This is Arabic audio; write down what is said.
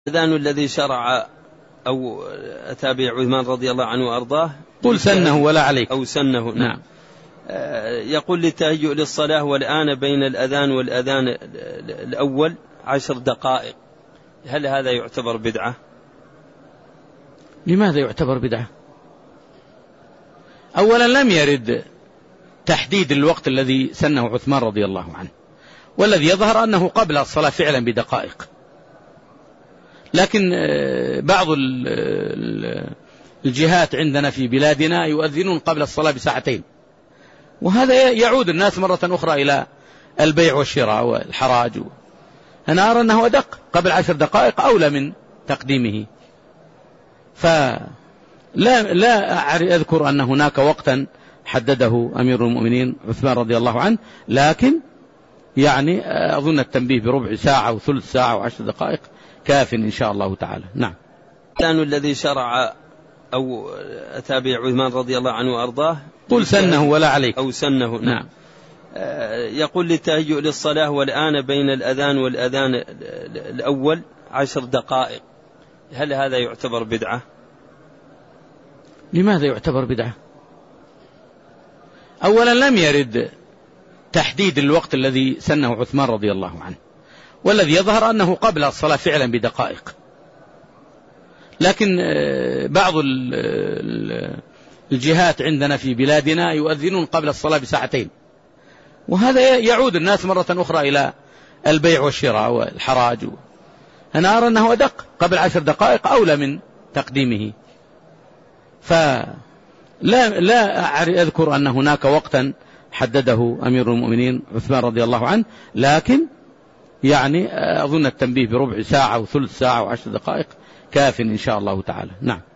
الأذان الذي شرع أو أتى به عثمان رضي الله عنه وأرضاه قل سنه ولا عليك أو سنه. نعم. يقول للتهيؤ للصلاة والآن بين الأذان والأذان الأول 10 دقائق، هل هذا يعتبر بدعة؟ لماذا يعتبر بدعة؟ أولا لم يرد تحديد الوقت الذي سنه عثمان رضي الله عنه، والذي يظهر أنه قبل الصلاة فعلا بدقائق، لكن بعض الجهات عندنا في بلادنا يؤذنون قبل الصلاة بساعتين، وهذا يعود الناس مرة أخرى إلى البيع والشراء والحراج. أنا أرى أنه أدق، قبل 10 دقائق أولى من تقديمه. فلا أذكر أن هناك وقتا حدده أمير المؤمنين عثمان رضي الله عنه، لكن يعني أظن التنبيه بربع ساعة وثلث ساعة و10 دقائق كاف إن شاء الله تعالى. نعم. الأذان الذي شرع أو أتى به عثمان رضي الله عنه وأرضاه قل سنه ولا عليك أو سنه. نعم. يقول للتهيؤ للصلاة والآن بين الأذان والأذان الأول 10 دقائق، هل هذا يعتبر بدعة؟ لماذا يعتبر بدعة؟ أولا لم يرد تحديد الوقت الذي سنه عثمان رضي الله عنه، والذي يظهر أنه قبل الصلاة فعلا بدقائق، لكن بعض الجهات عندنا في بلادنا يؤذنون قبل الصلاة بساعتين، وهذا يعود الناس مرة أخرى إلى البيع والشراء والحراج. أنا أرى أنه أدق، قبل 10 دقائق أولى من تقديمه. لا أذكر أن هناك وقتا حدده أمير المؤمنين عثمان رضي الله عنه، لكن يعني أظن التنبيه بربع ساعة وثلث ساعة و10 دقائق كاف إن شاء الله تعالى. نعم.